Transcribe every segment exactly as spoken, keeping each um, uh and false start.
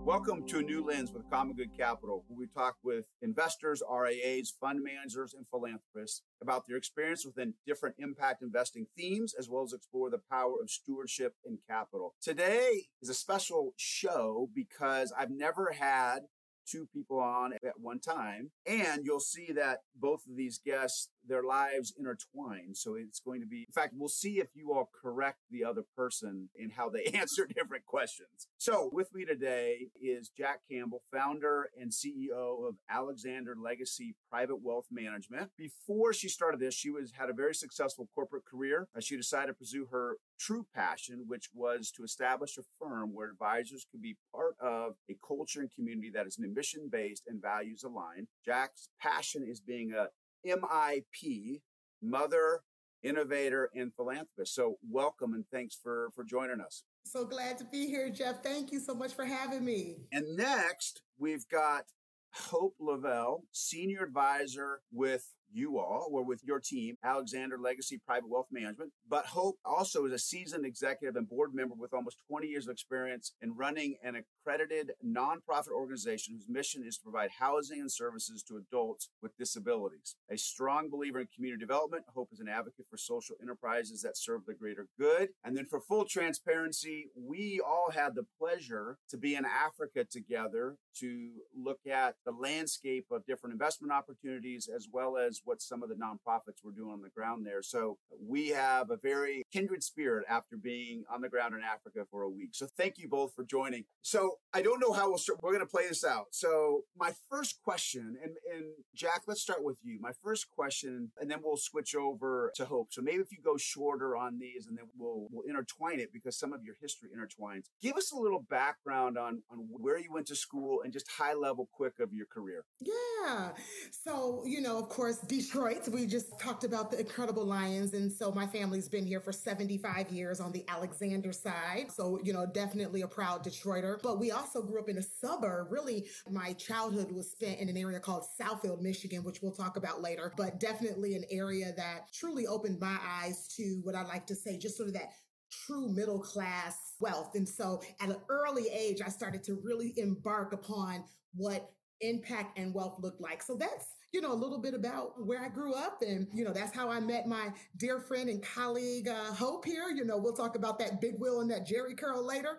Welcome to A New Lens with Common Good Capital, where we talk with investors, R I As, fund managers, and philanthropists about their experience within different impact investing themes, as well as explore the power of stewardship and capital. Today is a special show because I've never had two people on at one time. And you'll see that both of these guests, their lives intertwine. So it's going to be, in fact, we'll see if you all correct the other person in how they answer different questions. So with me today is Jack Campbell, founder and C E O of Alexander Legacy Private Wealth Management. Before she started this, she was had a very successful corporate career. She decided to pursue her true passion, which was to establish a firm where advisors could be part of a culture and community that is mission-based and values-aligned. Jack's passion is being a M I P, mother, innovator, and philanthropist. So welcome and thanks for, for joining us. So glad to be here, Jeff. Thank you so much for having me. And next, we've got Hope Lavelle, senior advisor with you all, or with your team, Alexander Legacy Private Wealth Management. But Hope also is a seasoned executive and board member with almost twenty years of experience in running an accredited nonprofit organization whose mission is to provide housing and services to adults with disabilities. A strong believer in community development, Hope is an advocate for social enterprises that serve the greater good. And then for full transparency, we all had the pleasure to be in Africa together to look at the landscape of different investment opportunities, as well as what some of the nonprofits were doing on the ground there. So we have a very kindred spirit after being on the ground in Africa for a week. So thank you both for joining. So I don't know how we'll start. We're going to play this out. So my first question, and, and Jack, let's start with you. My first question, and then we'll switch over to Hope. So maybe if you go shorter on these, and then we'll we'll intertwine it because some of your history intertwines. Give us a little background on, on where you went to school and just high level quick of your career. Yeah. So, you know, of course, Detroit, we just talked about the incredible Lions. And so my family's been here for seventy-five years on the Alexander side. So, you know, definitely a proud Detroiter. But we also grew up in a suburb. Really, my childhood was spent in an area called Southfield, Michigan, which we'll talk about later. But definitely an area that truly opened my eyes to what I like to say, just sort of that true middle class wealth. And so at an early age, I started to really embark upon what impact and wealth looked like. So that's, you know, a little bit about where I grew up. And, you know, that's how I met my dear friend and colleague, uh, Hope here. You know, we'll talk about that big wheel and that Jerry curl later.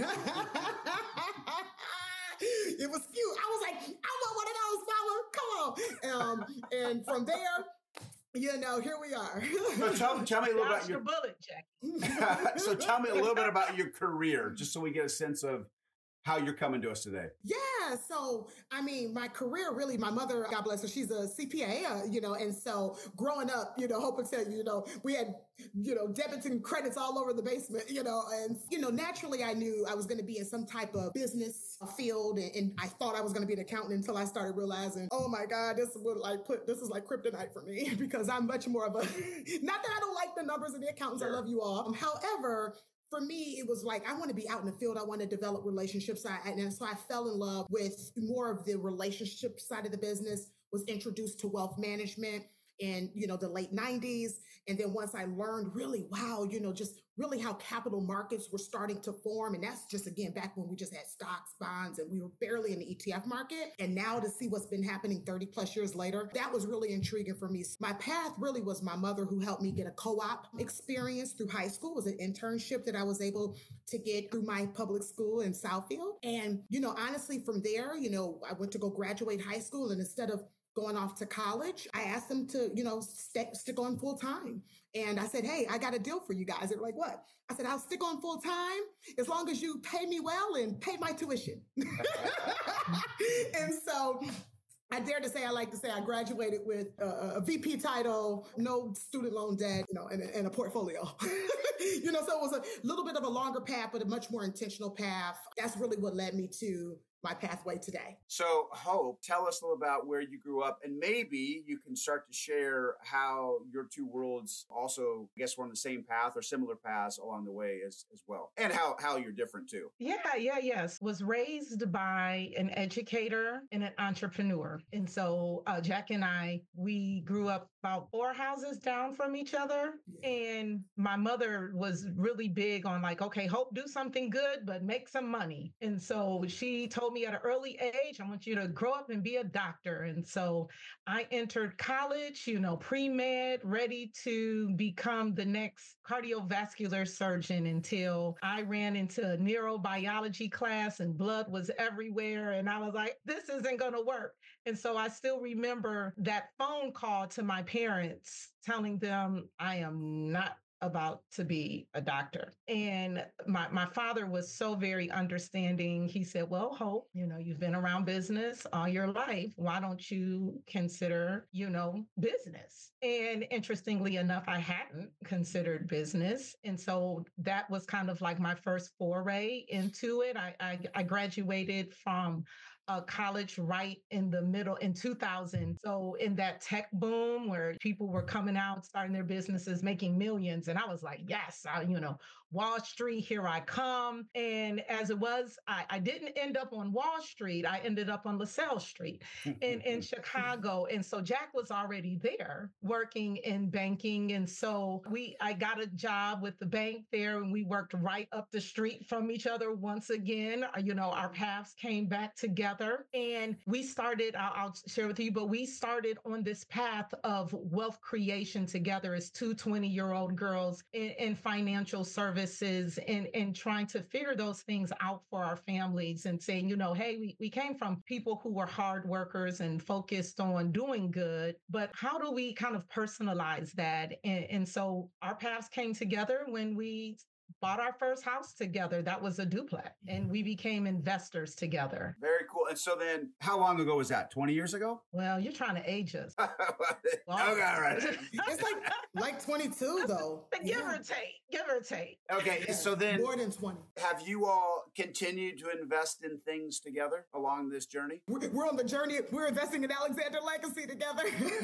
It was cute. I was like, I want one of those, Fowler. Come on. Um, and from there, you know, here we are. So tell, tell me a little about your, your bullet, Jackie. So tell me a little bit about your career, just so we get a sense of how you're coming to us today. Yeah. So, I mean, my career really, my mother, God bless her, she's a C P A, uh, you know, and so growing up, you know, Hope would tell you, you know, we had, you know, debits and credits all over the basement, you know, and, you know, naturally I knew I was going to be in some type of business field. And, and I thought I was going to be an accountant until I started realizing, oh my God, this would like put, this is like kryptonite for me because I'm much more of a, not that I don't like the numbers and the accountants. Sure. I love you all. Um, however, for me, it was like, I want to be out in the field. I want to develop relationships. I, and so I fell in love with more of the relationship side of the business, was introduced to wealth management in, you know, the late nineties. And then once I learned really, wow, you know, just really how capital markets were starting to form. And that's just, again, back when we just had stocks, bonds, and we were barely in the E T F market. And now to see what's been happening thirty plus years later, that was really intriguing for me. My path really was my mother, who helped me get a co-op experience through high school. It was an internship that I was able to get through my public school in Southfield. And, you know, honestly, from there, you know, I went to go graduate high school, and instead of going off to college, I asked them to, you know, st- stick on full time. And I said, hey, I got a deal for you guys. They were like, what? I said, I'll stick on full time as long as you pay me well and pay my tuition. And so I dare to say, I like to say I graduated with a, a V P title, no student loan debt, you know, and, and a portfolio. You know, so it was a little bit of a longer path, but a much more intentional path. That's really what led me to my pathway today. So Hope, tell us a little about where you grew up, and maybe you can start to share how your two worlds also, I guess, were on the same path or similar paths along the way as, as well, and how, how you're different too. Yeah, yeah, yes. Was raised by an educator and an entrepreneur. And so uh, Jack and I, we grew up about four houses down from each other. And my mother was really big on like, okay, Hope, do something good, but make some money. And so she told me at an early age, I want you to grow up and be a doctor. And so I entered college, you know, pre-med, ready to become the next cardiovascular surgeon until I ran into a neurobiology class and blood was everywhere. And I was like, this isn't going to work. And so I still remember that phone call to my parents telling them I am not about to be a doctor. And my, my father was so very understanding. He said, well, Hope, you know, you've been around business all your life. Why don't you consider, you know, business? And interestingly enough, I hadn't considered business. And so that was kind of like my first foray into it. I, I, I graduated from Uh, college right in the middle in two thousand. So in that tech boom where people were coming out, starting their businesses, making millions. And I was like, yes, I, you know, Wall Street, here I come. And as it was, I, I didn't end up on Wall Street. I ended up on LaSalle Street in, in Chicago. And so Jack was already there working in banking. And so we, I got a job with the bank there and we worked right up the street from each other once again. You know, our paths came back together. And we started, I'll, I'll share with you, but we started on this path of wealth creation together as two twenty-year-old girls in, in financial services and, and trying to figure those things out for our families and saying, you know, hey, we, we came from people who were hard workers and focused on doing good, but how do we kind of personalize that? And, and so our paths came together when we bought our first house together. That was a duplex, and we became investors together. Very cool. And so then how long ago was that? twenty years ago? Well, you're trying to age us. Okay, all right. It's like like twenty-two though. Give Yeah. or take, give or take. Okay, Yeah, so then more than twenty. have you all continued to invest in things together along this journey? We're, we're on the journey. We're investing in Alexander Legacy together.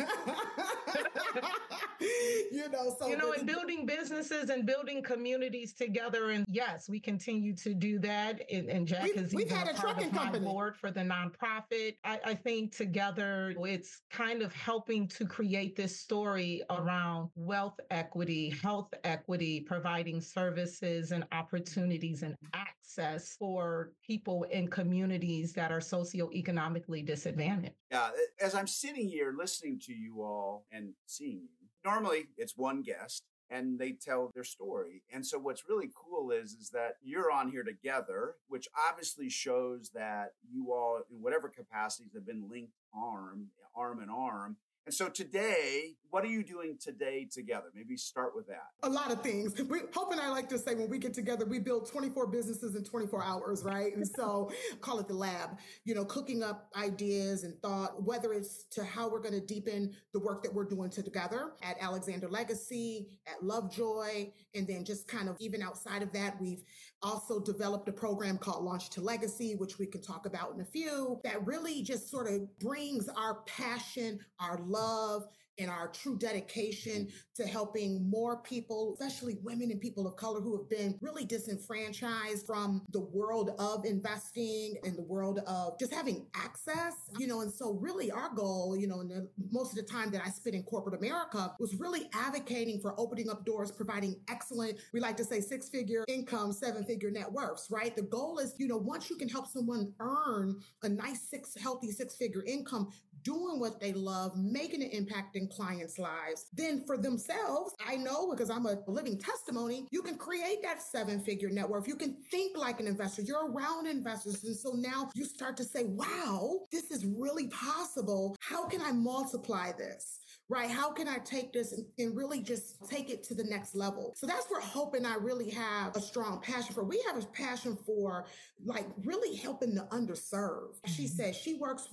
you know, so You know, the- and building businesses and building communities together. And yes, we continue to do that. And, and Jack We've- is we've even had a a part trucking of my company. board for the nonprofit. I, I think together it's kind of helping to create this story around wealth equity, health equity, providing services and opportunities and access for people in communities that are socioeconomically disadvantaged. Yeah, as I'm sitting here listening to you all and seeing you, normally it's one guest and they tell their story. And so what's really cool is, is that you're on here together, which obviously shows that you all, in whatever capacities, have been linked arm, arm in arm. And so today, what are you doing today together? Maybe start with that. a lot of things. We, Hope and I like to say when we get together, we build twenty-four businesses in twenty-four hours, right? And so call it the lab, you know, cooking up ideas and thought, whether it's to how we're going to deepen the work that we're doing together at Alexander Legacy, at Lovejoy, and then just kind of even outside of that, we've also developed a program called Launch to Legacy, which we can talk about in a few, that really just sort of brings our passion, our love, and our true dedication to helping more people, especially women and people of color who have been really disenfranchised from the world of investing and the world of just having access, you know, and so really our goal, you know, in the, most of the time that I spent in corporate America was really advocating for opening up doors, providing excellent, we like to say six figure income, seven figure net worths, right? The goal is, you know, once you can help someone earn a nice six, healthy six figure income, doing what they love, making an impact in clients' lives, then for themselves, I know because I'm a living testimony, you can create that seven figure net worth. You can think like an investor. You're around investors. And so now you start to say, wow, this is really possible. How can I multiply this? Right? How can I take this and, and really just take it to the next level? So that's where Hope and I really have a strong passion for. We have a passion for like really helping the underserved. She says she works with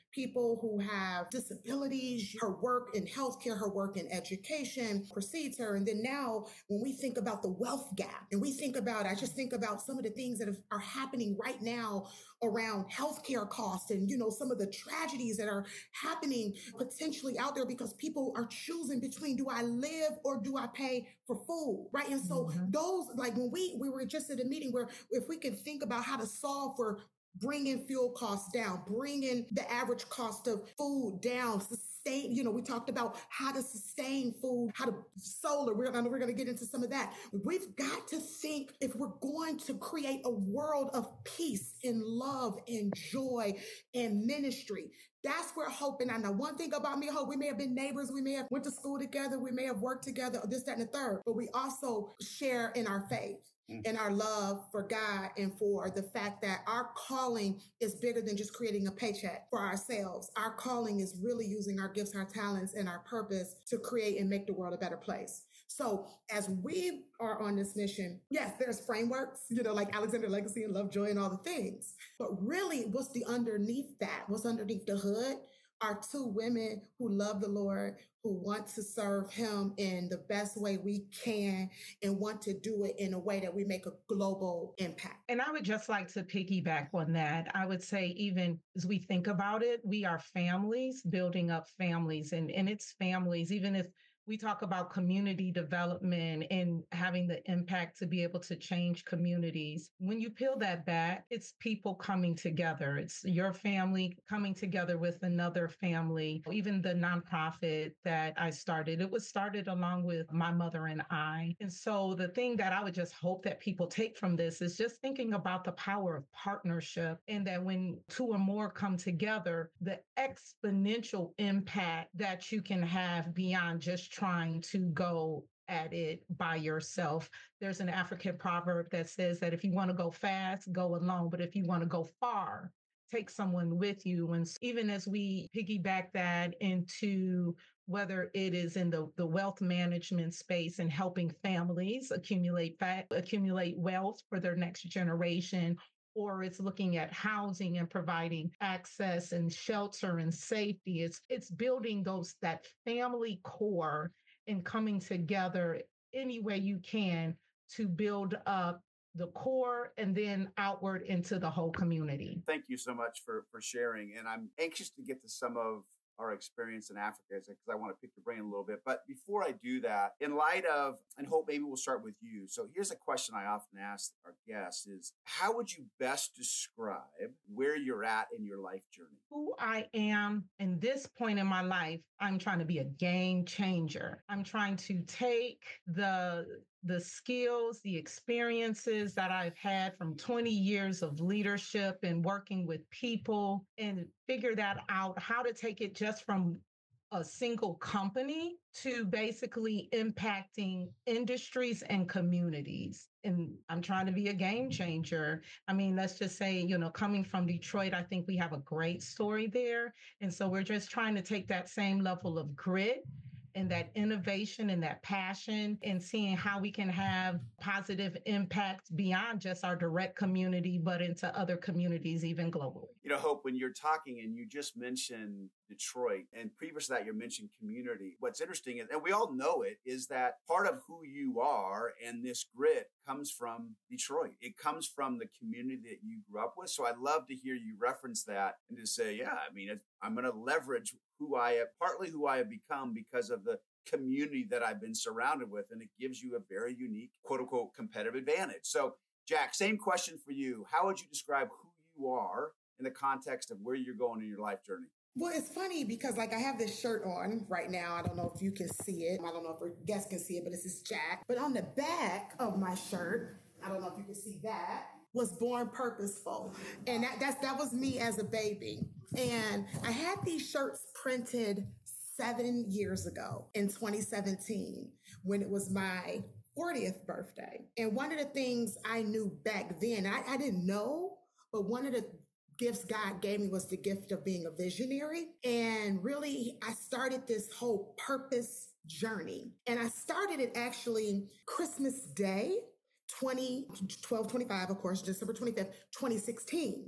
people who have disabilities. Her work in healthcare, her work in education precedes her. And then now when we think about the wealth gap and we think about, I just think about some of the things that have, are happening right now around healthcare costs and, you know, some of the tragedies that are happening potentially out there because people are choosing between, do I live or do I pay for food? Right. And so mm-hmm. those, like when we, we were just at a meeting where if we can think about how to solve for bringing fuel costs down, bringing the average cost of food down, sustain, you know, we talked about how to sustain food, how to solar. We're, I know we're going to get into some of that. We've got to think if we're going to create a world of peace and love and joy and ministry. That's where Hope and I know one thing about me, Hope, we may have been neighbors. We may have went to school together. We may have worked together, this, that, and the third, but we also share in our faith. And our love for God and for the fact that our calling is bigger than just creating a paycheck for ourselves. Our calling is really using our gifts, our talents, and our purpose to create and make the world a better place. So as we are on this mission, yes, there's frameworks, you know, like Alexander Legacy and Love, Joy, and all the things. But really, what's the underneath that? What's underneath the hood? Are two women who love the Lord, who want to serve him in the best way we can and want to do it in a way that we make a global impact. And I would just like to piggyback on that. I would say even as we think about it, we are families, building up families, and, and it's families, even if we talk about community development and having the impact to be able to change communities. When you peel that back, it's people coming together. It's your family coming together with another family. Even the nonprofit that I started, it was started along with my mother and I. And so the thing that I would just hope that people take from this is just thinking about the power of partnership, and that when two or more come together, the exponential impact that you can have beyond just trying to go at it by yourself. There's an African proverb that says that if you want to go fast, go alone. But if you want to go far, take someone with you. And even as we piggyback that into whether it is in the, the wealth management space and helping families accumulate fat, accumulate wealth for their next generation, or it's looking at housing and providing access and shelter and safety. It's it's building those that family core and coming together any way you can to build up the core and then outward into the whole community. Thank you so much for, for sharing. And I'm anxious to get to some of our experience in Africa because I want to pick your brain a little bit. But before I do that, in light of, and Hope, maybe we'll start with you. So here's a question I often ask our guests is, how would you best describe where you're at in your life journey? Who I am in this point in my life, I'm trying to be a game changer. I'm trying to take the the skills, the experiences that I've had from twenty years of leadership and working with people and figure that out, how to take it just from a single company to basically impacting industries and communities. And I'm trying to be a game changer. I mean, let's just say, you know, coming from Detroit, I think we have a great story there. And so we're just trying to take that same level of grit and that innovation and that passion and seeing how we can have positive impact beyond just our direct community, but into other communities, even globally. You know, Hope, when you're talking and you just mentioned Detroit and previous to that, you mentioned community. What's interesting is, and we all know it, is that part of who you are and this grit comes from Detroit. It comes from the community that you grew up with. So I'd love to hear you reference that and to say, yeah, I mean, I'm going to leverage who I have, partly who I have become because of the community that I've been surrounded with. And it gives you a very unique, quote unquote, competitive advantage. So Jack, same question for you. How would you describe who you are in the context of where you're going in your life journey? Well, it's funny because like I have this shirt on right now. I don't know if you can see it. I don't know if our guests can see it, but this is Jack. But on the back of my shirt, I don't know if you can see that, was Born Purposeful. And that that's, that was me as a baby. And I had these shirts printed seven years ago in twenty seventeen when it was my fortieth birthday. And one of the things I knew back then, I, I didn't know, but one of the gifts God gave me was the gift of being a visionary. And really, I started this whole purpose journey. And I started it actually Christmas Day, twenty twelve, twenty-five, of course, December twenty-fifth, twenty sixteen.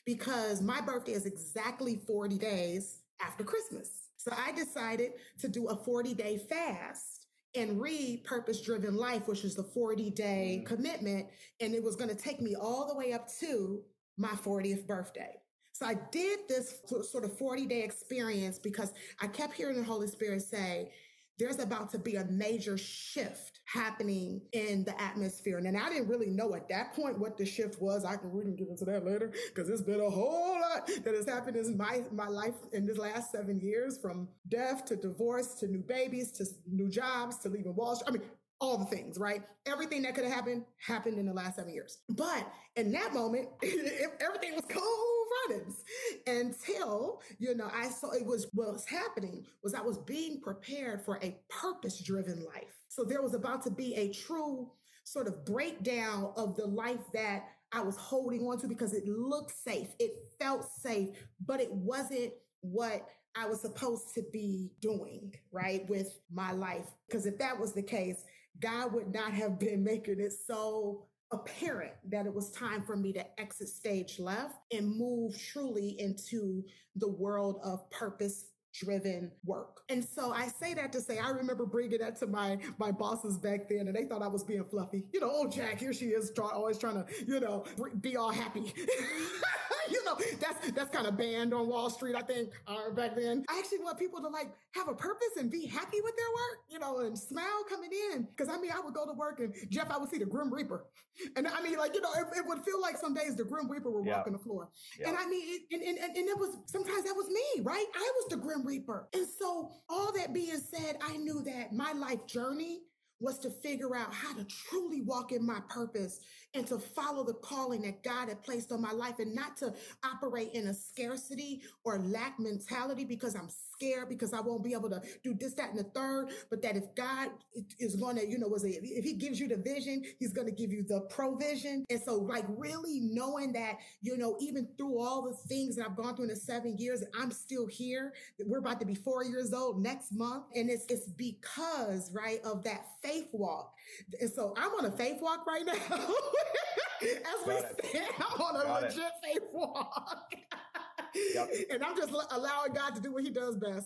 because my birthday is exactly forty days after Christmas. So I decided to do a forty day fast and read Purpose Driven Life, which is the forty day commitment. And it was going to take me all the way up to my fortieth birthday. So I did this sort of forty day experience because I kept hearing the Holy Spirit say, there's about to be a major shift happening in the atmosphere. And I didn't really know at that point what the shift was. I can we can get into that later because it's been a whole lot that has happened in my, my life in this last seven years, from death to divorce to new babies to new jobs to leaving Wall Street. I mean, all the things, right? Everything that could have happened happened in the last seven years. But in that moment, everything was cool runnings until, you know, I saw it was what was happening was I was being prepared for a purpose-driven life. So there was about to be a true sort of breakdown of the life that I was holding on to because it looked safe. It felt safe, but it wasn't what I was supposed to be doing, right, with my life. Because if that was the case, God would not have been making it so apparent that it was time for me to exit stage left and move truly into the world of purpose driven work. And so I say that to say, I remember bringing that to my, my bosses back then, and they thought I was being fluffy. You know, oh, Jack, here she is, try, always trying to, you know, be all happy. You know, that's that's kind of banned on Wall Street, I think, uh, back then. I actually want people to like have a purpose and be happy with their work, you know, and smile coming in. Because I mean, I would go to work and Jeff, I would see the Grim Reaper. And I mean, like, you know, it, it would feel like some days the Grim Reaper would yeah. walk on the floor. Yeah. And I mean, it, and, and, and it was, sometimes that was me, right? I was the Grim Reaper. And so all that being said, I knew that my life journey was to figure out how to truly walk in my purpose and to follow the calling that God had placed on my life, and not to operate in a scarcity or lack mentality because I'm scared, because I won't be able to do this, that, and the third. But that if God is going to, you know, was if he gives you the vision, he's going to give you the provision. And so like really knowing that, you know, even through all the things that I've gone through in the seven years, I'm still here. We're about to be four years old next month. And it's, it's because, right, of that faith walk. And so I'm on a faith walk right now. As we said, I'm on a Got legit it. faith walk. Yep. And I'm just allowing God to do what he does best.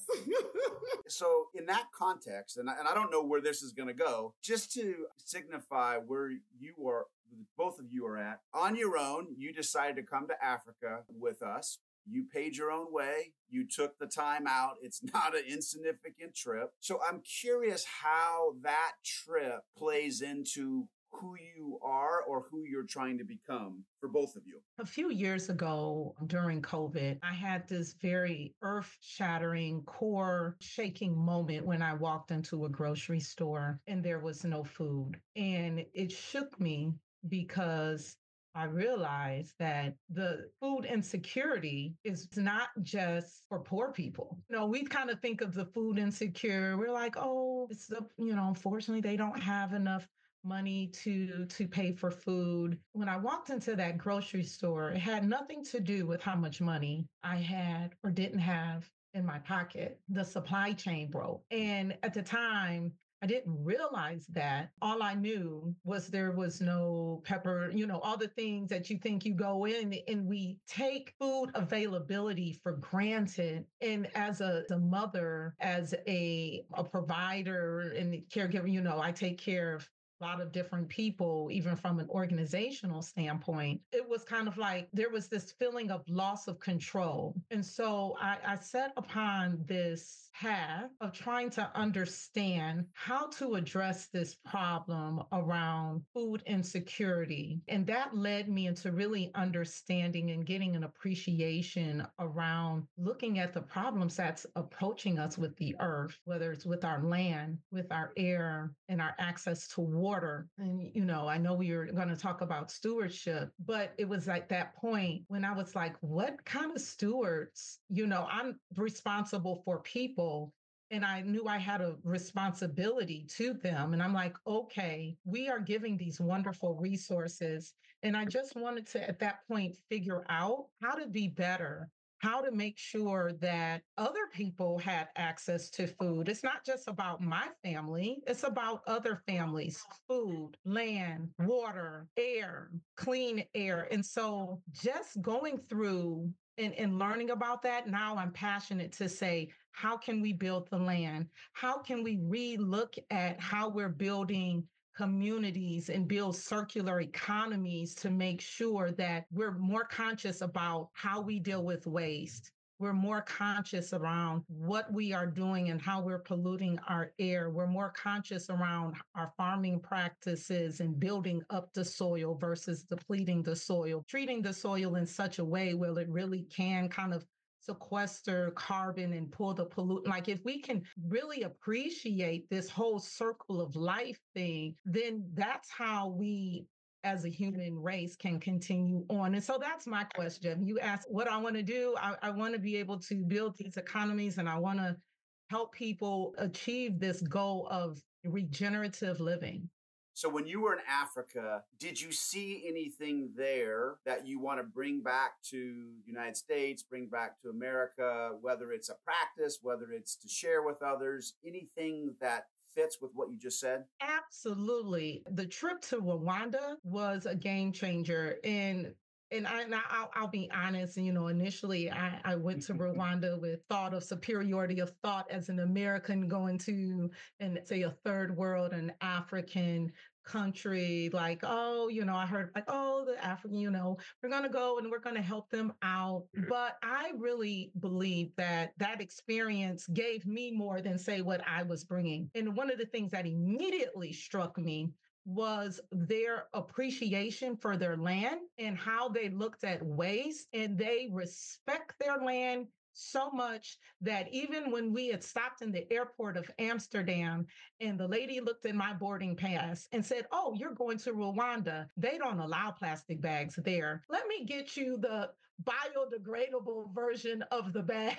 So in that context, and I, and I don't know where this is going to go, just to signify where you are, both of you are at, on your own, you decided to come to Africa with us. You paid your own way. You took the time out. It's not an insignificant trip. So I'm curious how that trip plays into who you are or who you're trying to become for both of you. A few years ago during COVID, I had this very earth-shattering, core-shaking moment when I walked into a grocery store and there was no food. And it shook me because I realized that the food insecurity is not just for poor people. You know, we kind of think of the food insecure. We're like, oh, it's the, you know, unfortunately, they don't have enough money to to pay for food. When I walked into that grocery store, it had nothing to do with how much money I had or didn't have in my pocket. The supply chain broke. And at the time, I didn't realize that. All I knew was there was no pepper, you know, all the things that you think you go in, and we take food availability for granted. And as a, as a mother, as a, a provider and caregiver, you know, I take care of a lot of different people, even from an organizational standpoint. It was kind of like there was this feeling of loss of control. And so I, I set upon this path of trying to understand how to address this problem around food insecurity. And that led me into really understanding and getting an appreciation around looking at the problems that's approaching us with the earth, whether it's with our land, with our air, and our access to water. Water. And, you know, I know we were going to talk about stewardship, but it was at that point when I was like, what kind of stewards? You know, I'm responsible for people. And I knew I had a responsibility to them. And I'm like, okay, we are giving these wonderful resources. And I just wanted to, at that point, figure out how to be better how to make sure that other people had access to food. It's not just about my family, it's about other families, food, land, water, air, clean air. And so just going through and, and learning about that, now I'm passionate to say, how can we build the land? How can we re-look at how we're building communities and build circular economies to make sure that we're more conscious about how we deal with waste. We're more conscious around what we are doing and how we're polluting our air. We're more conscious around our farming practices and building up the soil versus depleting the soil, treating the soil in such a way where it really can kind of sequester carbon and pull the pollutant. Like if we can really appreciate this whole circle of life thing, then that's how we as a human race can continue on. And so that's my question. You asked what I want to do. I, I want to be able to build these economies and I want to help people achieve this goal of regenerative living. So when you were in Africa, did you see anything there that you want to bring back to the United States, bring back to America, whether it's a practice, whether it's to share with others, anything that fits with what you just said? Absolutely. The trip to Rwanda was a game changer. And and, I, and I'll, I'll be honest, you know, initially I, I went to Rwanda with thought of superiority of thought as an American going to, and say, a third world, an African country, like, oh, you know, I heard like, oh, the African, you know, we're going to go and we're going to help them out. But I really believe that that experience gave me more than, say, what I was bringing. And one of the things that immediately struck me was their appreciation for their land and how they looked at waste, and they respect their land so much that even when we had stopped in the airport of Amsterdam and the lady looked at my boarding pass and said, oh, you're going to Rwanda. They don't allow plastic bags there. Let me get you the biodegradable version of the bag.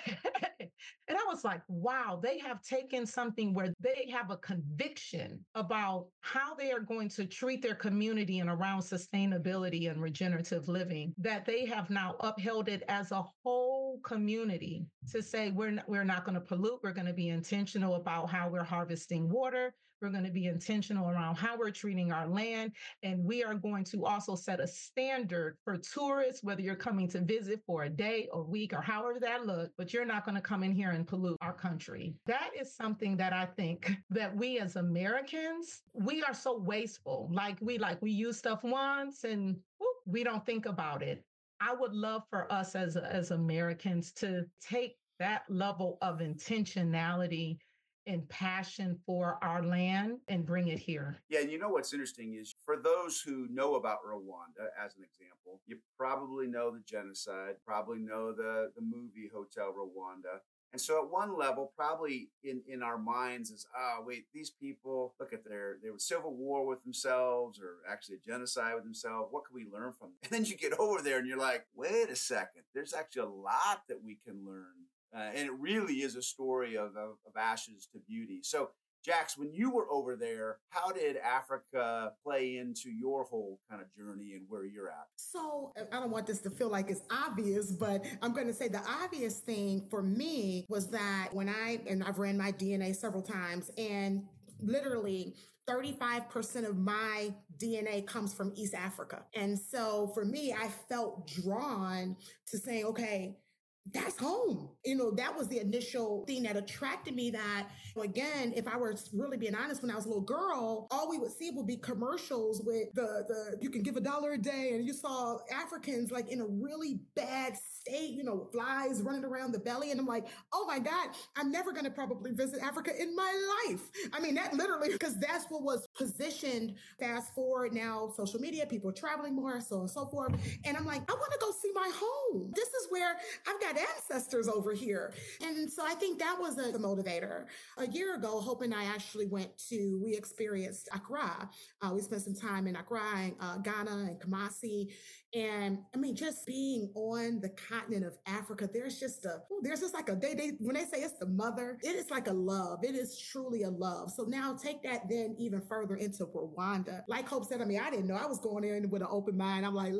And I was like, wow, they have taken something where they have a conviction about how they are going to treat their community and around sustainability and regenerative living, that they have now upheld it as a whole community to say, we're not, we're not going to pollute. We're going to be intentional about how we're harvesting water. We're going to be intentional around how we're treating our land. And we are going to also set a standard for tourists, whether you're coming to visit for a day, a week, or however that looks, but you're not going to come in here and pollute our country. That is something that I think that we as Americans, we are so wasteful. Like we like, we use stuff once and whoop, we don't think about it. I would love for us as, as Americans to take that level of intentionality and passion for our land and bring it here. Yeah, and you know what's interesting is for those who know about Rwanda, as an example, you probably know the genocide, probably know the, the movie Hotel Rwanda. And so at one level, probably in, in our minds is, oh, wait, these people, look at their, they were civil war with themselves or actually a genocide with themselves. What can we learn from them? And then you get over there and you're like, wait a second, there's actually a lot that we can learn. Uh, and it really is a story of, of, of ashes to beauty. So, Jax, when you were over there, how did Africa play into your whole kind of journey and where you're at? So I don't want this to feel like it's obvious, but I'm going to say the obvious thing for me was that when I, and I've ran my D N A several times, and literally thirty-five percent of my D N A comes from East Africa. And so for me, I felt drawn to saying, okay, that's home. You know, that was the initial thing that attracted me. That, again, if I were really being honest, when I was a little girl, all we would see would be commercials with the, the you can give a dollar a day. And you saw Africans like in a really bad state, you know, flies running around the belly. And I'm like, oh my God, I'm never going to probably visit Africa in my life. I mean, that literally, because that's what was positioned. Fast forward now, social media, people are traveling more, so on and so forth. And I'm like, I want to go see my home. This is where I've got ancestors over here. And so I think that was a, the motivator. A year ago, Hope and I actually went to, we experienced Accra. Uh, we spent some time in Accra and uh, Ghana and Kumasi. And I mean, just being on the continent of Africa, there's just a, there's just like a, they, they, when they say it's the mother, it is like a love. It is truly a love. So now take that then even further into Rwanda. Like Hope said, I mean, I didn't know. I was going in with an open mind. I'm like, look,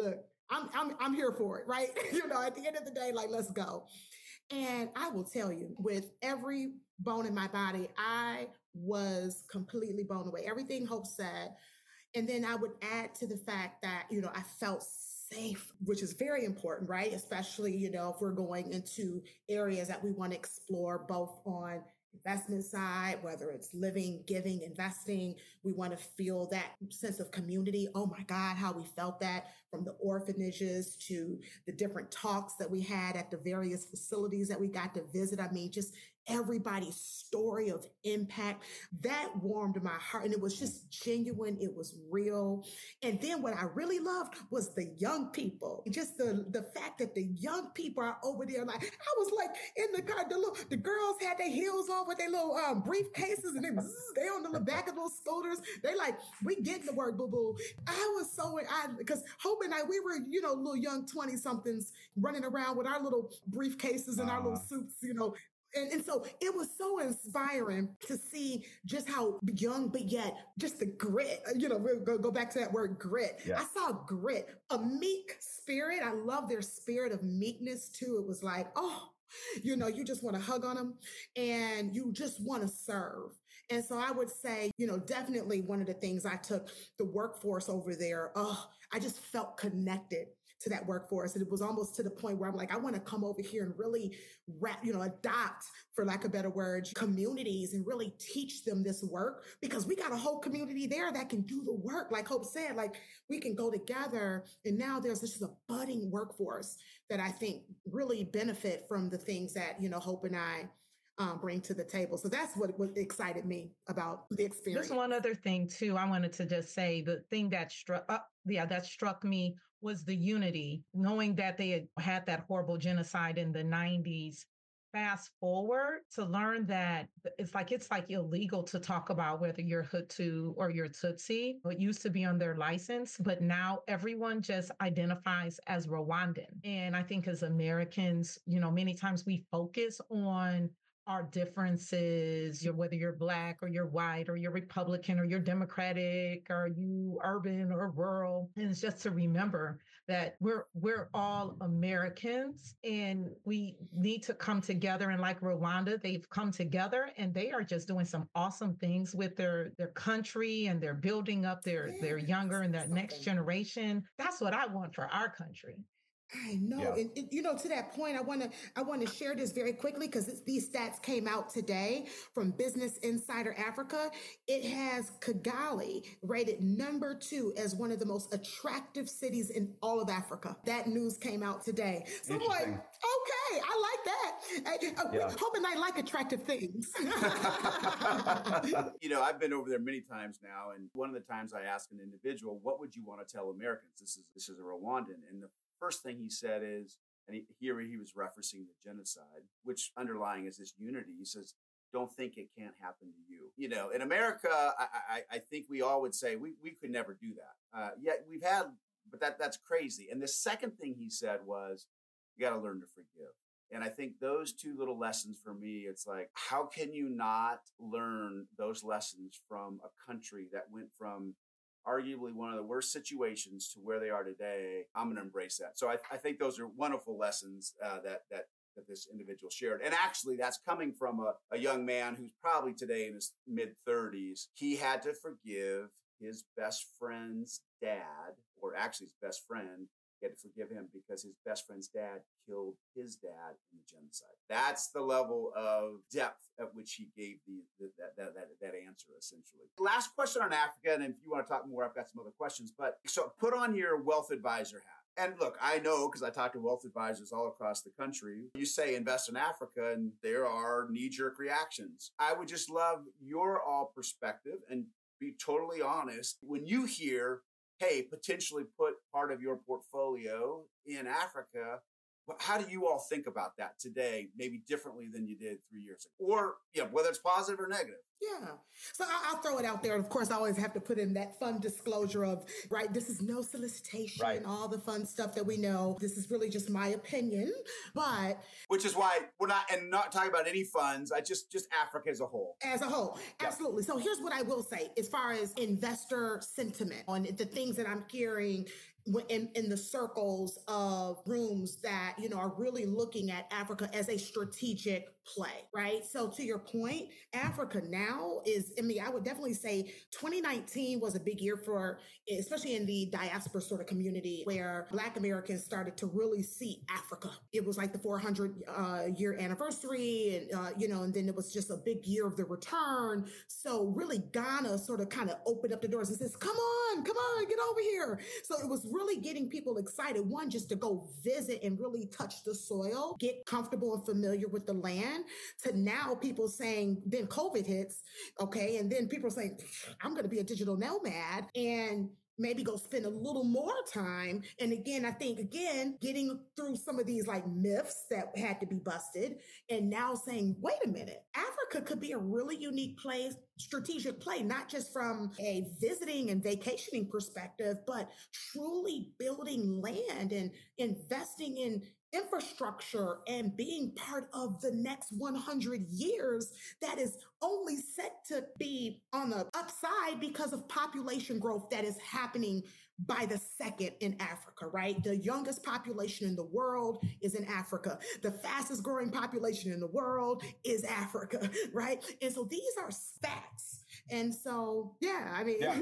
I'm, I'm, I'm here for it, right? You know, at the end of the day, like, let's go. And I will tell you, with every bone in my body, I was completely blown away. Everything Hope said. And then I would add to the fact that, you know, I felt safe, which is very important, right? Especially, you know, if we're going into areas that we want to explore both on investment side, whether it's living, giving, investing, we want to feel that sense of community. Oh my God, how we felt that from the orphanages to the different talks that we had at the various facilities that we got to visit. I mean, just everybody's story of impact that warmed my heart, and it was just genuine. It was real. And then what I really loved was the young people, just the, the fact that the young people are over there. Like, I was like in the car, the little, the girls had their heels on with their little um, briefcases, and they, they on the back of those scooters. They like, we getting the word, boo boo. I was so, I, because Hope and I, we were, you know, little young twenty somethings running around with our little briefcases and uh. our little suits, you know. And, and so it was so inspiring to see just how young, but yet just the grit, you know, we'll go, go back to that word grit. Yeah. I saw grit, a meek spirit. I love their spirit of meekness too. It was like, oh, you know, you just want to hug on them and you just want to serve. And so I would say, you know, definitely one of the things I took the workforce over there. Oh, I just felt connected to that workforce. And it was almost to the point where I'm like, I want to come over here and really wrap, you know, adopt, for lack of better words, communities and really teach them this work, because we got a whole community there that can do the work. Like Hope said, like we can go together. And now there's this is a budding workforce that I think really benefit from the things that, you know, Hope and I Um, bring to the table. So that's what, what excited me about the experience. Just one other thing too, I wanted to just say the thing that struck, uh, yeah, that struck me was the unity, knowing that they had had that horrible genocide in the nineties. Fast forward to learn that it's like it's like illegal to talk about whether you're Hutu or you're Tutsi. It used to be on their license, but now everyone just identifies as Rwandan. And I think as Americans, you know, many times we focus on our differences, you're, whether you're Black or you're white or you're Republican or you're Democratic or you urban or rural. And it's just to remember that we're we're all Americans and we need to come together. And like Rwanda, they've come together and they are just doing some awesome things with their, their country, and they're building up their, yeah, their younger and their next generation. That's what I want for our country. I know. Yeah. And, and, you know, to that point, I want to I want to share this very quickly because these stats came out today from Business Insider Africa. It has Kigali rated number two as one of the most attractive cities in all of Africa. That news came out today. So I'm like, okay, I like that. I, yeah. Hoping I like attractive things. You know, I've been over there many times now. And one of the times I asked an individual, what would you want to tell Americans? This is this is a Rwandan. And the first thing he said is, and he, here he was referencing the genocide, which underlying is this unity. He says, don't think it can't happen to you. You know, in America, I, I, I think we all would say we, we could never do that. Uh, yet we've had, but that that's crazy. And the second thing he said was, you got to learn to forgive. And I think those two little lessons for me, it's like, how can you not learn those lessons from a country that went from arguably one of the worst situations to where they are today? I'm going to embrace that. So I, I think those are wonderful lessons uh, that that that this individual shared. And actually, that's coming from a, a young man who's probably today in his mid thirties. He had to forgive his best friend's dad, or actually his best friend. He had to forgive him because his best friend's dad killed his dad in the genocide. That's the level of depth at which he gave the, the that, that, that, that answer, essentially. Last question on Africa, and if you want to talk more, I've got some other questions. But so put on your wealth advisor hat. And look, I know because I talk to wealth advisors all across the country. You say invest in Africa, and there are knee-jerk reactions. I would just love your all perspective and be totally honest. When you hear, hey, potentially put part of your portfolio in Africa, how do you all think about that today, maybe differently than you did three years ago? Or, you know, whether it's positive or negative. Yeah. So I'll throw it out there. Of course, I always have to put in that fun disclosure of, right, this is no solicitation, right, and all the fun stuff that we know. This is really just my opinion, but... Which is why we're not, and not talking about any funds, I just, just Africa as a whole. As a whole. Absolutely. Yep. So here's what I will say as far as investor sentiment on the things that I'm hearing in, in the circles of rooms that, you know, are really looking at Africa as a strategic play, right? So to your point, Africa now is, I mean, I would definitely say twenty nineteen was a big year for, especially in the diaspora sort of community where Black Americans started to really see Africa. It was like the four hundred uh, year anniversary and, uh, you know, and then it was just a big year of the return. So really Ghana sort of kind of opened up the doors and says, come on, come on, get over here. So it was really getting people excited. One, just to go visit and really touch the soil, get comfortable and familiar with the land, to now people saying, then COVID hits, okay, and then people are saying, I'm going to be a digital nomad and maybe go spend a little more time. And again, I think, again, getting through some of these like myths that had to be busted and now saying, wait a minute, Africa could be a really unique place, strategic play, not just from a visiting and vacationing perspective, but truly building land and investing in infrastructure and being part of the next one hundred years that is only set to be on the upside because of population growth that is happening by the second in Africa, right? The youngest population in the world is in Africa. The fastest growing population in the world is Africa, right? And so these are stats. And so, yeah, I mean, yeah.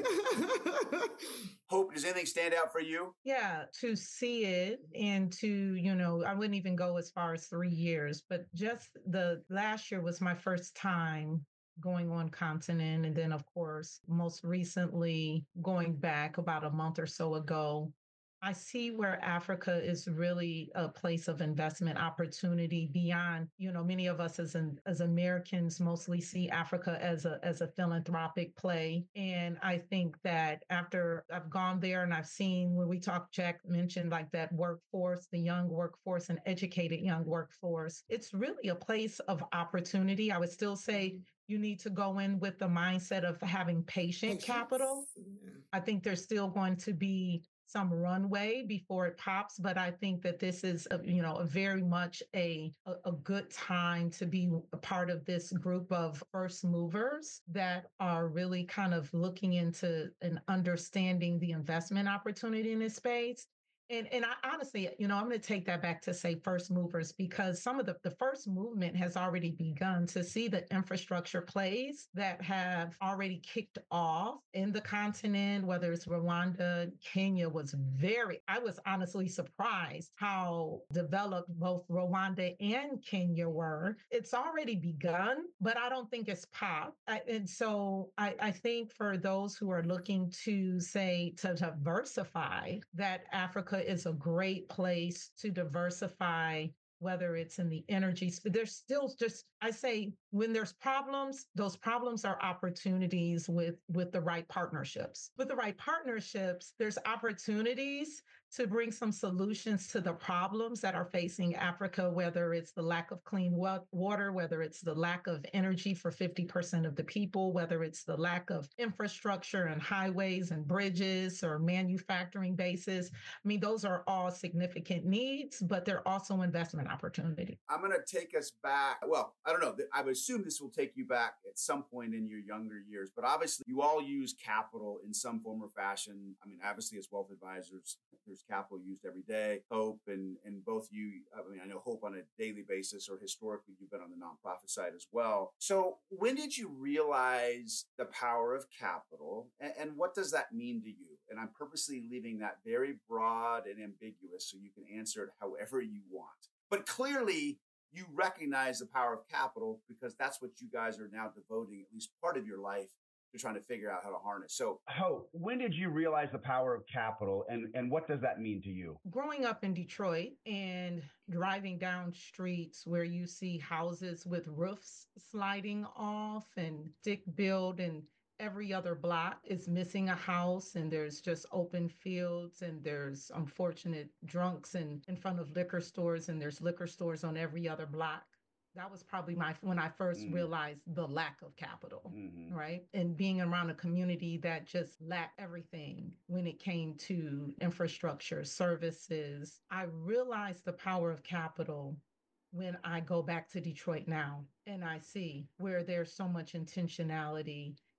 Hope, does anything stand out for you? Yeah, to see it and to, you know, I wouldn't even go as far as three years, but just the last year was my first time going on continent. And then, of course, most recently going back about a month or so ago, I see where Africa is really a place of investment opportunity beyond, you know, many of us as an, as Americans mostly see Africa as a as a philanthropic play. And I think that after I've gone there and I've seen when we talk, Jack mentioned like that workforce, the young workforce and educated young workforce, it's really a place of opportunity. I would still say you need to go in with the mindset of having patient Patience. capital. Yeah. I think there's still going to be some runway before it pops, but I think that this is, a, you know, a very much a, a a good time to be a part of this group of first movers that are really kind of looking into and understanding the investment opportunity in this space. And and I honestly, you know, I'm going to take that back to say first movers, because some of the, the first movement has already begun to see the infrastructure plays that have already kicked off in the continent, whether it's Rwanda, Kenya was very, I was honestly surprised how developed both Rwanda and Kenya were. It's already begun, but I don't think it's popped. I, and so I, I think for those who are looking to say, to diversify, that Africa is a great place to diversify, whether it's in the energy. There's still just, I say, when there's problems, those problems are opportunities with, with the right partnerships. With the right partnerships, there's opportunities to bring some solutions to the problems that are facing Africa, whether it's the lack of clean water, whether it's the lack of energy for fifty percent of the people, whether it's the lack of infrastructure and highways and bridges or manufacturing bases. I mean, those are all significant needs, but they're also investment opportunity. I'm going to take us back. Well, I don't know. I would assume this will take you back at some point in your younger years, but obviously you all use capital in some form or fashion. I mean, obviously as wealth advisors, there's capital used every day. Hope and, and both you, I mean, I know Hope on a daily basis, or historically you've been on the nonprofit side as well. So when did you realize the power of capital, and, and what does that mean to you? And I'm purposely leaving that very broad and ambiguous so you can answer it however you want. But clearly you recognize the power of capital, because that's what you guys are now devoting at least part of your life to trying to figure out how to harness. So, Hope, when did you realize the power of capital, and, and what does that mean to you? Growing up in Detroit and driving down streets where you see houses with roofs sliding off and stick built, and every other block is missing a house, and there's just open fields, and there's unfortunate drunks in, in front of liquor stores, and there's liquor stores on every other block. That was probably my, when I first mm. realized the lack of capital, mm-hmm. right? And being around a community that just lacked everything when it came to infrastructure, services. I realized the power of capital when I go back to Detroit now, and I see where there's so much intentionality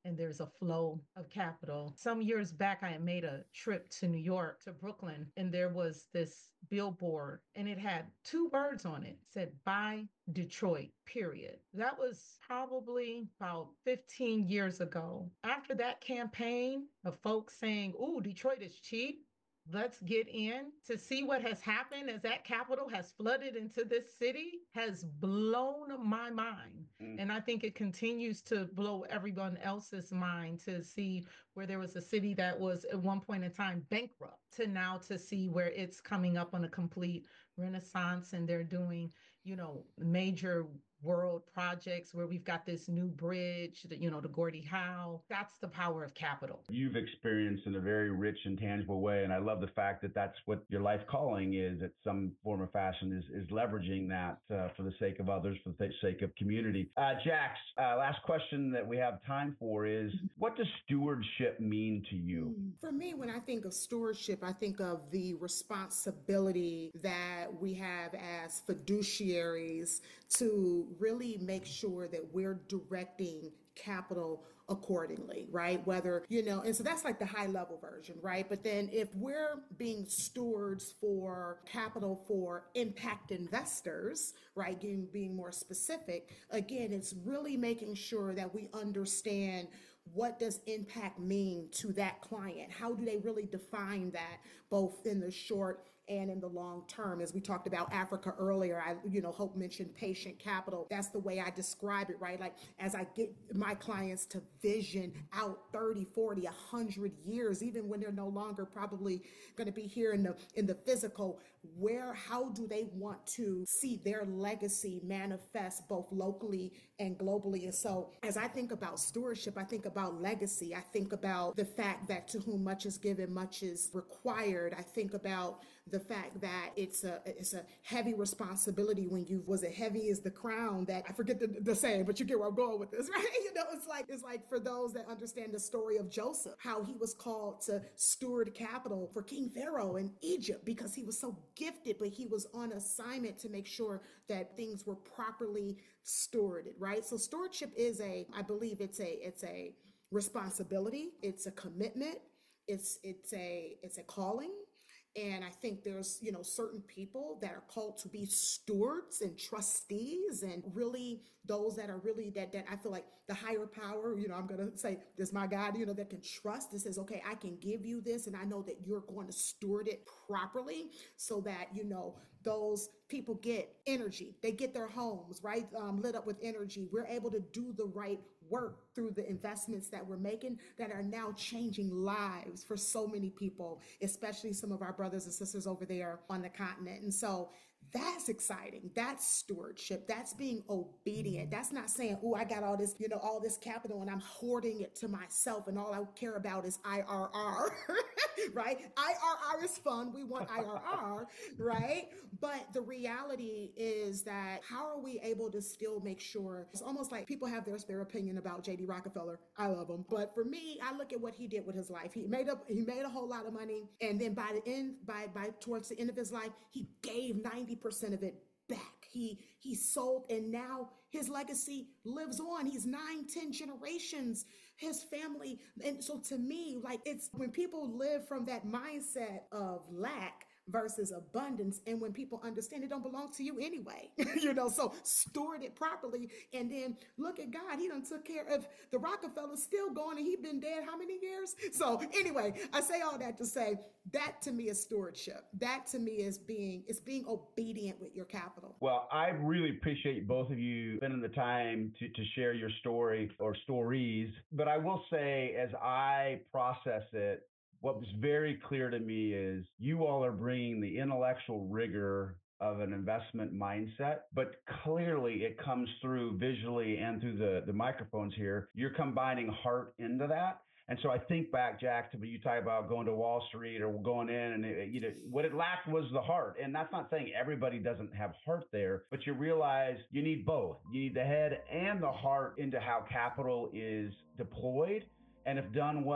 and there's a flow of capital. Some years back, I had made a trip to New York, to Brooklyn, and there was this billboard and it had two birds on it. It said, buy Detroit, period. That was probably about fifteen years ago. After that campaign of folks saying, "Ooh, Detroit is cheap. Let's get in," to see what has happened as that capital has flooded into this city has blown my mind. Mm. And I think it continues to blow everyone else's mind to see where there was a city that was at one point in time bankrupt to now to see where it's coming up on a complete renaissance, and they're doing, you know, major world projects where we've got this new bridge, that, you know, the Gordie Howe. That's the power of capital. You've experienced in a very rich and tangible way. And I love the fact that that's what your life calling is, at some form or fashion, is, is leveraging that uh, for the sake of others, for the sake of community. Uh, Jax, uh, last question that we have time for is, what does stewardship mean to you? For me, when I think of stewardship, I think of the responsibility that we have as fiduciaries to really make sure that we're directing capital accordingly, right? Whether, you know, and so that's like the high level version, right? But then if we're being stewards for capital for impact investors, right, being, being more specific, again, it's really making sure that we understand what does impact mean to that client? How do they really define that, both in the short and in the long term? As we talked about Africa earlier, I, you know, Hope mentioned patient capital. That's the way I describe it, right? Like, as I get my clients to vision out thirty, forty, one hundred years, even when they're no longer probably going to be here in the in the physical, where, how do they want to see their legacy manifest both locally and globally? And so as I think about stewardship, I think about legacy. I think about the fact that to whom much is given, much is required. I think about the fact that it's a it's a heavy responsibility when you, was it heavy is the crown, that I forget the, the saying, but you get where I'm going with this, right? You know, it's like, it's like for those that understand the story of Joseph, how he was called to steward capital for King Pharaoh in Egypt because he was so gifted, but he was on assignment to make sure that things were properly stewarded, right? So stewardship is a, I believe it's a, it's a responsibility. It's a commitment. It's, it's a, it's a calling. And I think there's, you know, certain people that are called to be stewards and trustees, and really those that are really that, that I feel like the higher power, you know, I'm going to say this, my God, you know, that can trust, that says, okay, I can give you this, and I know that you're going to steward it properly so that, you know, those people get energy, they get their homes, right, um, lit up with energy. We're able to do the right work through the investments that we're making that are now changing lives for so many people, especially some of our brothers and sisters over there on the continent. And so that's exciting. That's stewardship. That's being obedient. That's not saying, oh, I got all this, you know, all this capital and I'm hoarding it to myself and all I care about is I R R, right? I R R is fun. We want I R R, right? But the reality is that how are we able to still make sure, it's almost like people have their, their opinion about J D Rockefeller. I love him. But for me, I look at what he did with his life. He made up, he made a whole lot of money. And then by the end, by, by towards the end of his life, he gave ninety percent of it back. He he sold, and now his legacy lives on. He's nine, ten generations, his family. And so to me, like, it's when people live from that mindset of lack versus abundance, and when people understand it don't belong to you anyway, you know, so steward it properly. And then look at God, he done took care of the Rockefellers, still going, and he been dead how many years? So anyway, I say all that to say that to me is stewardship. That to me is being, it's being obedient with your capital. Well, I really appreciate both of you spending the time to, to share your story or stories. But I will say, as I process it, what was very clear to me is you all are bringing the intellectual rigor of an investment mindset, but clearly it comes through visually and through the, the microphones here. You're combining heart into that. And so I think back, Jack, to when you talk about going to Wall Street or going in, and it, you know, what it lacked was the heart. And that's not saying everybody doesn't have heart there, but you realize you need both. You need the head and the heart into how capital is deployed. And if done well,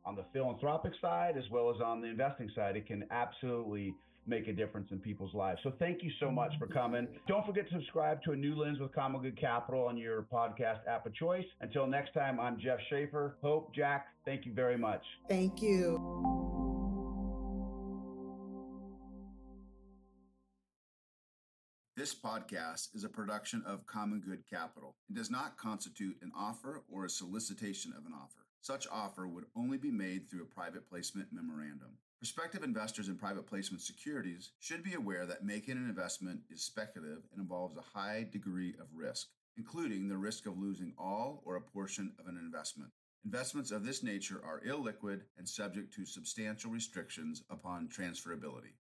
on the philanthropic side as well as on the investing side, it can absolutely make a difference in people's lives. So thank you so much for coming. Don't forget to subscribe to A New Lens with Common Good Capital on your podcast app of choice. Until next time, I'm Jeff Schaefer. Hope, Jack, thank you very much. Thank you. This podcast is a production of Common Good Capital. It does not constitute an offer or a solicitation of an offer. Such offer would only be made through a private placement memorandum. Prospective investors in private placement securities should be aware that making an investment is speculative and involves a high degree of risk, including the risk of losing all or a portion of an investment. Investments of this nature are illiquid and subject to substantial restrictions upon transferability.